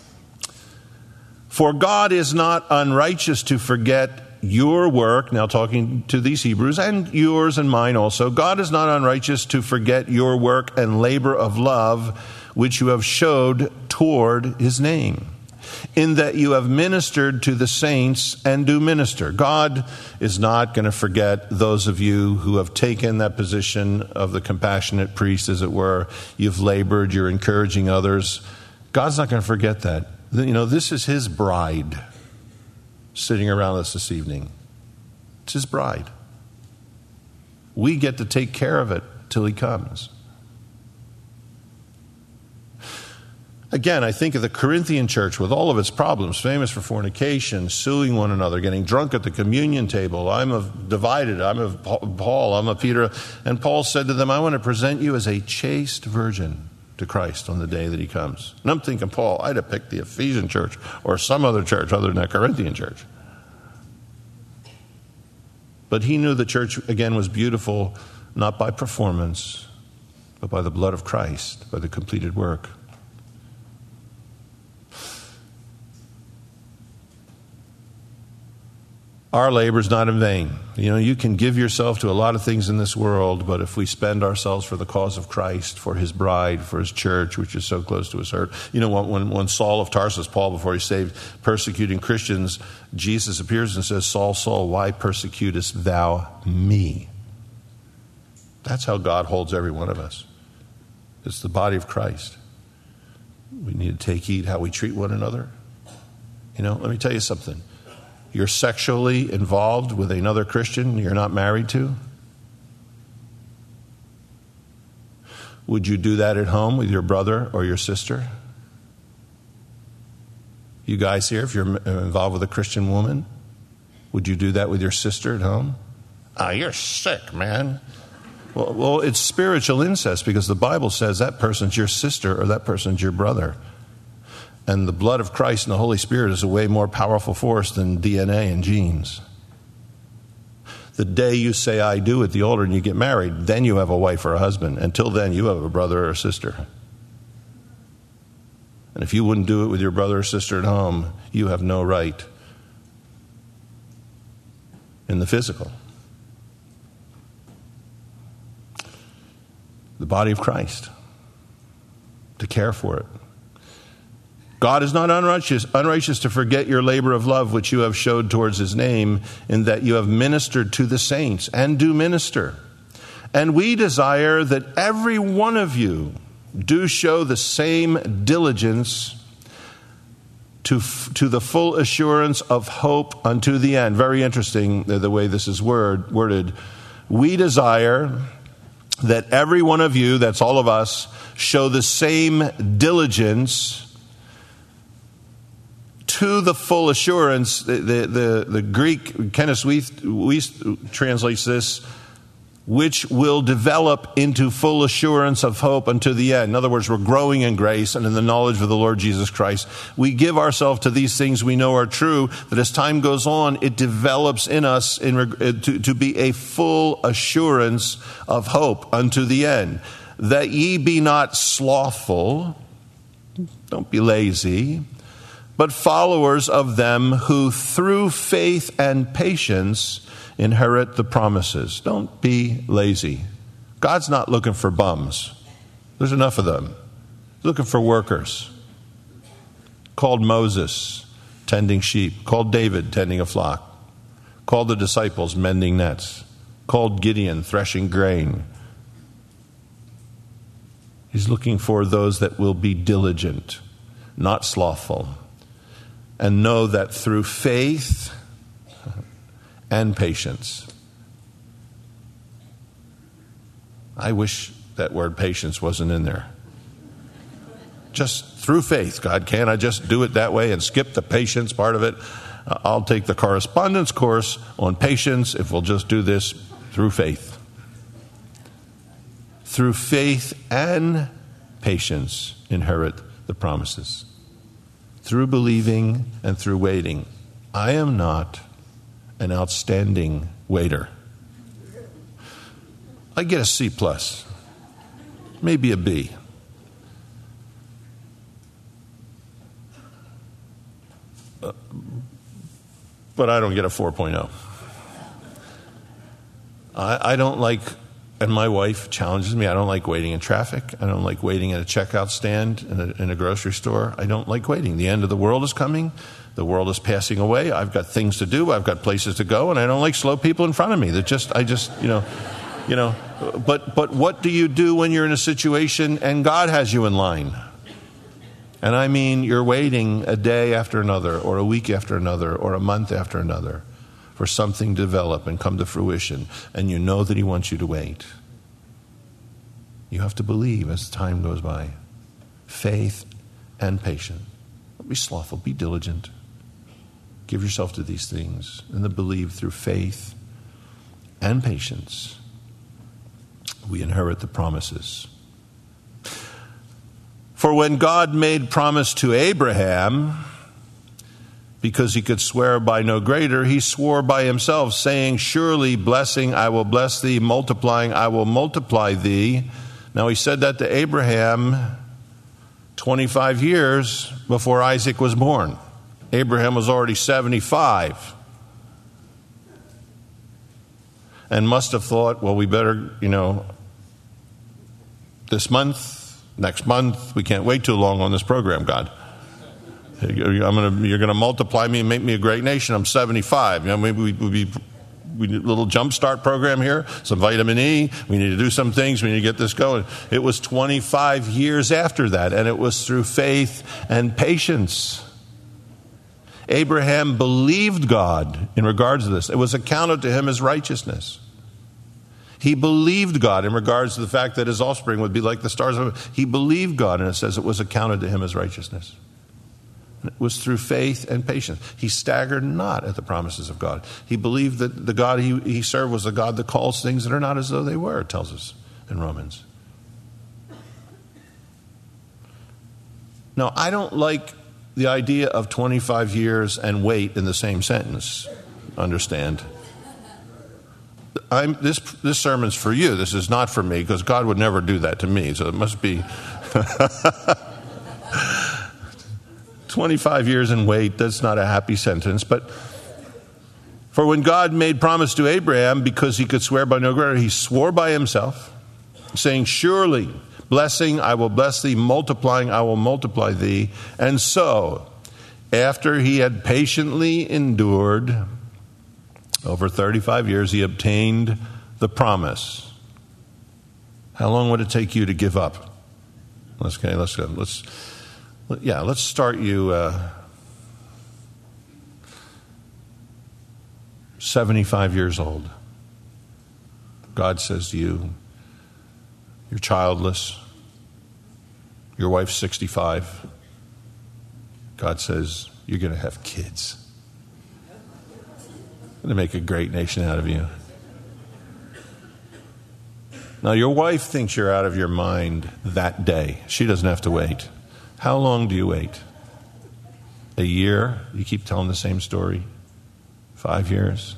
for God is not unrighteous to forget your work, now talking to these Hebrews, and yours and mine also. God is not unrighteous to forget your work and labor of love, which you have showed toward his name, in that you have ministered to the saints and do minister. God is not going to forget those of you who have taken that position of the compassionate priest, as it were. You've labored, you're encouraging others. God's not going to forget that. You know, this is his bride sitting around us this evening. It's his bride. We get to take care of it till he comes. Again, I think of the Corinthian church with all of its problems, famous for fornication, suing one another, getting drunk at the communion table. I'm of divided. I'm of Paul. I'm of Peter. And Paul said to them, I want to present you as a chaste virgin to Christ on the day that he comes. And I'm thinking, Paul, I'd have picked the Ephesian church or some other church other than the Corinthian church. But he knew the church, again, was beautiful not by performance, but by the blood of Christ, by the completed work. Our labor is not in vain. You know, you can give yourself to a lot of things in this world, but if we spend ourselves for the cause of Christ, for his bride, for his church, which is so close to his heart. You know, when Saul of Tarsus, Paul, before he saved, persecuting Christians, Jesus appears and says, Saul, Saul, why persecutest thou me? That's how God holds every one of us. It's the body of Christ. We need to take heed how we treat one another. You know, let me tell you something. You're sexually involved with another Christian you're not married to? Would you do that at home with your brother or your sister? You guys here, if you're involved with a Christian woman, would you do that with your sister at home? Oh, you're sick, man. Well, it's spiritual incest because the Bible says that person's your sister or that person's your brother. And the blood of Christ and the Holy Spirit is a way more powerful force than DNA and genes. The day you say I do at the altar and you get married, then you have a wife or a husband. Until then, you have a brother or a sister. And if you wouldn't do it with your brother or sister at home, you have no right in the physical. The body of Christ, to care for it. God is not unrighteous to forget your labor of love, which you have showed towards his name, in that you have ministered to the saints and do minister. And we desire that every one of you do show the same diligence to the full assurance of hope unto the end. Very interesting the way this is worded. We desire that every one of you, that's all of us, show the same diligence to the full assurance. The Greek, Kenneth Wuest translates this, which will develop into full assurance of hope unto the end. In other words, we're growing in grace and in the knowledge of the Lord Jesus Christ. We give ourselves to these things we know are true, that as time goes on, it develops in us to be a full assurance of hope unto the end. That ye be not slothful, don't be lazy, but followers of them who through faith and patience inherit the promises. Don't be lazy. God's not looking for bums. There's enough of them. He's looking for workers. Called Moses, tending sheep. Called David, tending a flock. Called the disciples, mending nets. Called Gideon, threshing grain. He's looking for those that will be diligent, not slothful, and know that through faith and patience. I wish that word patience wasn't in there. Just through faith. God, can't I just do it that way and skip the patience part of it? I'll take the correspondence course on patience if we'll just do this through faith. Through faith and patience inherit the promises. Through believing and through waiting. I am not an outstanding waiter. I get a C+, maybe a B. But I don't get a 4.0. I don't like, and my wife challenges me, I don't like waiting in traffic. I don't like waiting at a checkout stand in a grocery store. I don't like waiting. The end of the world is coming. The world is passing away. I've got things to do. I've got places to go, and I don't like slow people in front of me. But what do you do when you're in a situation and God has you in line? And I mean, you're waiting a day after another, or a week after another, or a month after another for something to develop and come to fruition, and you know that He wants you to wait. You have to believe as time goes by. Faith and patience. Don't be slothful, be diligent. Give yourself to these things, and then believe through faith and patience. We inherit the promises. For when God made promise to Abraham, because he could swear by no greater, he swore by himself, saying, surely blessing I will bless thee, multiplying I will multiply thee. Now he said that to Abraham 25 years before Isaac was born. Abraham was already 75. And must have thought, well, we better, this month, next month, we can't wait too long on this program, God. You're going to multiply me and make me a great nation. I'm 75. Maybe we need a little jump start program here, some vitamin E. We need to do some things. We need to get this going. It was 25 years after that, and it was through faith and patience. Abraham believed God in regards to this. It was accounted to him as righteousness. He believed God in regards to the fact that his offspring would be like the stars of heaven. He believed God, and it says it was accounted to him as righteousness. And it was through faith and patience. He staggered not at the promises of God. He believed that the God he served was a God that calls things that are not as though they were, it tells us in Romans. Now, I don't like the idea of 25 years and wait in the same sentence. Understand? This sermon's for you. This is not for me, because God would never do that to me. So it must be 25 years and wait. That's not a happy sentence. But for when God made promise to Abraham, because he could swear by no greater, he swore by himself, saying, surely blessing I will bless thee, multiplying I will multiply thee. And so, after he had patiently endured over 35 years, he obtained the promise. How long would it take you to give up? Let's start you 75 years old. God says to you, you're childless. Your wife's 65. God says, you're going to have kids. I'm going to make a great nation out of you. Now, your wife thinks you're out of your mind that day. She doesn't have to wait. How long do you wait? A year? You keep telling the same story? 5 years?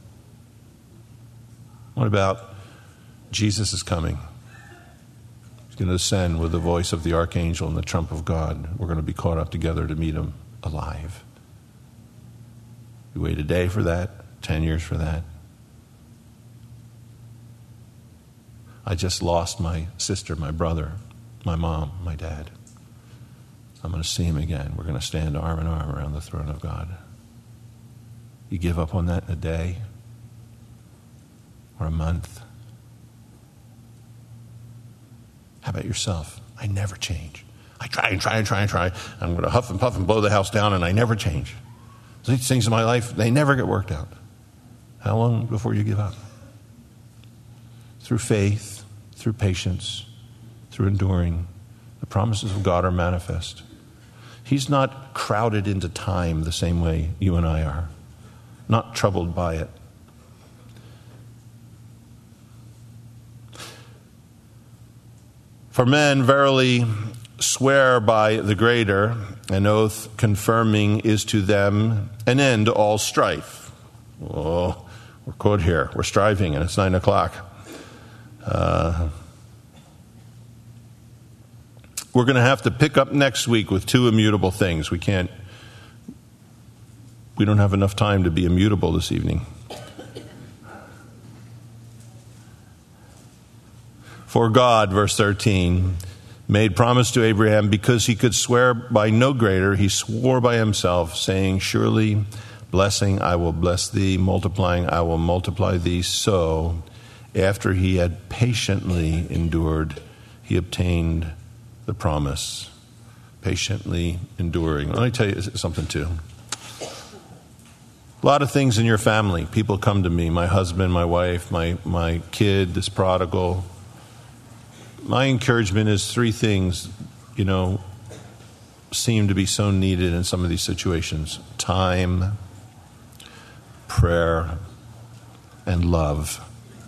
What about Jesus is coming? He's going to ascend with the voice of the archangel and the trump of God. We're going to be caught up together to meet him alive. You wait a day for that, 10 years for that. I just lost my sister, my brother, my mom, my dad. I'm going to see him again. We're going to stand arm in arm around the throne of God. You give up on that in a day or a month? How about yourself? I never change. I try and try and try and try. I'm going to huff and puff and blow the house down, and I never change. These things in my life, they never get worked out. How long before you give up? Through faith, through patience, through enduring, the promises of God are manifest. He's not crowded into time the same way you and I are, not troubled by it. For men verily swear by the greater, an oath confirming is to them an end to all strife. Oh, we're caught here. We're striving, and it's 9 o'clock. We're going to have to pick up next week with 2 immutable things. We don't have enough time to be immutable this evening. For God, verse 13, made promise to Abraham because he could swear by no greater. He swore by himself, saying, surely blessing I will bless thee, multiplying I will multiply thee. So, after he had patiently endured, he obtained the promise. Patiently enduring. Let me tell you something too. A lot of things in your family. People come to me, my husband, my wife, my kid, this prodigal. My encouragement is 3 things, seem to be so needed in some of these situations. Time, prayer, and love.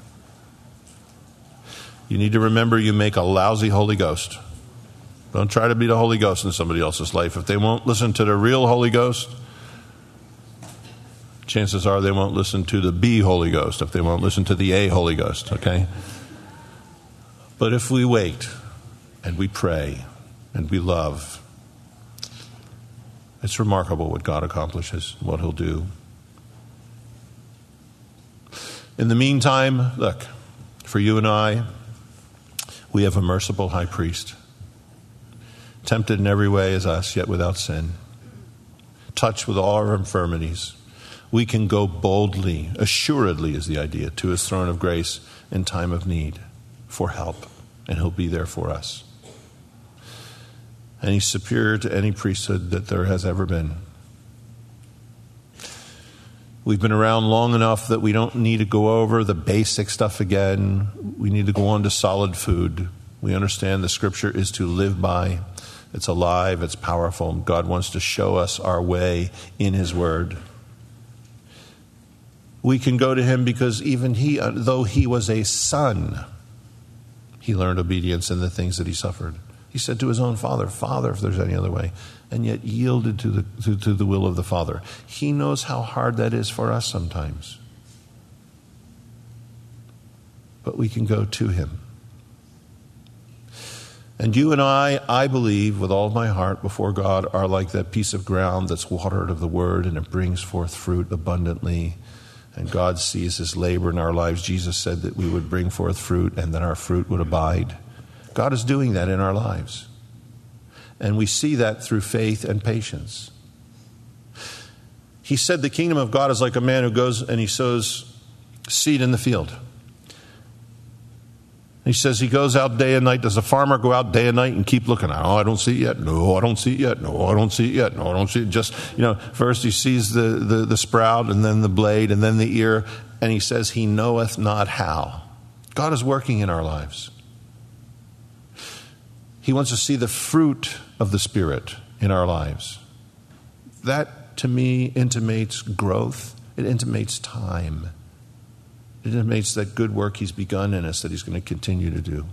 You need to remember you make a lousy Holy Ghost. Don't try to be the Holy Ghost in somebody else's life. If they won't listen to the real Holy Ghost, chances are they won't listen to the B Holy Ghost, if they won't listen to the A Holy Ghost, okay? But if we wait and we pray and we love, it's remarkable what God accomplishes, what he'll do. In the meantime, look, for you and I, we have a merciful high priest, tempted in every way as us, yet without sin, touched with all our infirmities. We can go boldly, assuredly is the idea, to his throne of grace in time of need for help, and he'll be there for us. And he's superior to any priesthood that there has ever been. We've been around long enough that we don't need to go over the basic stuff again. We need to go on to solid food. We understand the scripture is to live by. It's alive, it's powerful. God wants to show us our way in his word. We can go to him because even he, though he was a son, he learned obedience in the things that he suffered. He said to his own father, Father, if there's any other way, and yet yielded to the will of the Father. He knows how hard that is for us sometimes. But we can go to him. And you and I believe with all my heart before God, are like that piece of ground that's watered of the word, and it brings forth fruit abundantly. And God sees his labor in our lives. Jesus said that we would bring forth fruit and that our fruit would abide. God is doing that in our lives. And we see that through faith and patience. He said the kingdom of God is like a man who goes and he sows seed in the field. He says he goes out day and night. Does a farmer go out day and night and keep looking? Oh, I don't see it yet. No, I don't see it yet. No, I don't see it yet. No, I don't see it. Just, first he sees the sprout and then the blade and then the ear. And he says he knoweth not how. God is working in our lives. He wants to see the fruit of the Spirit in our lives. That, to me, intimates growth. It intimates time. It intimates that good work he's begun in us that he's going to continue to do.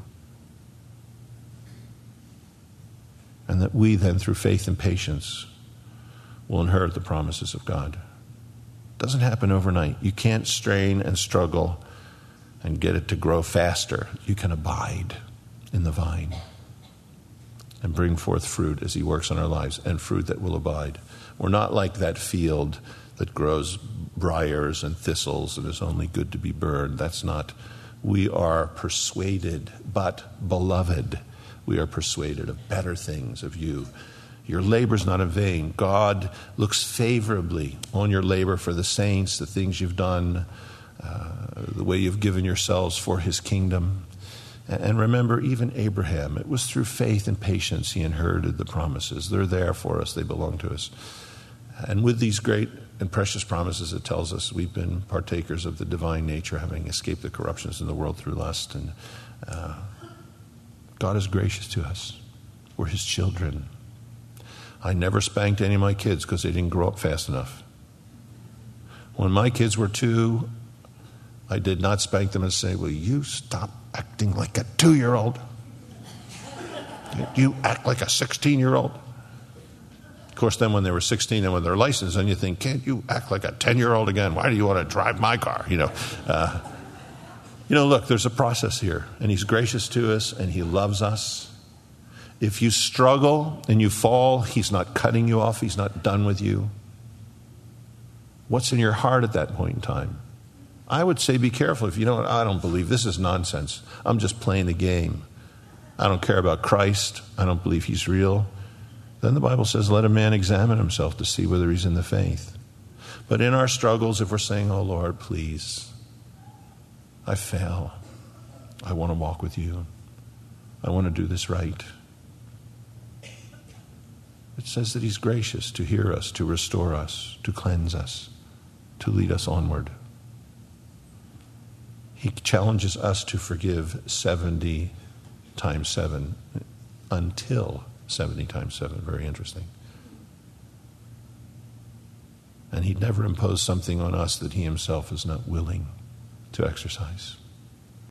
And that we then, through faith and patience, will inherit the promises of God. It doesn't happen overnight. You can't strain and struggle and get it to grow faster. You can abide in the vine and bring forth fruit as he works in our lives, and fruit that will abide. We're not like that field that grows briars and thistles and is only good to be burned. That's not. We are persuaded, but beloved, we are persuaded of better things of you. Your labor is not in vain. God looks favorably on your labor for the saints, the things you've done, the way you've given yourselves for his kingdom. And remember, even Abraham, it was through faith and patience he inherited the promises. They're there for us. They belong to us. And with these great and precious promises, it tells us we've been partakers of the divine nature, having escaped the corruptions in the world through lust. And God is gracious to us. We're his children. I never spanked any of my kids because they didn't grow up fast enough. When my kids were 2, I did not spank them and say, will you stop acting like a 2-year-old? You act like a 16-year-old. Of course, then when they were 16 and when they're licensed, then you think, can't you act like a 10-year-old again? Why do you want to drive my car? Look, there's a process here, and he's gracious to us, and he loves us. If you struggle and you fall, he's not cutting you off. He's not done with you. What's in your heart at that point in time? I would say be careful. If you know what, I don't believe this is nonsense. I'm just playing the game. I don't care about Christ. I don't believe he's real. Then the Bible says, let a man examine himself to see whether he's in the faith. But in our struggles, if we're saying, oh Lord, please, I fail. I want to walk with you. I want to do this right. It says that he's gracious to hear us, to restore us, to cleanse us, to lead us onward. He challenges us to forgive 70 times 7 until 70 times 7. Very interesting. And he'd never impose something on us that he himself is not willing to exercise.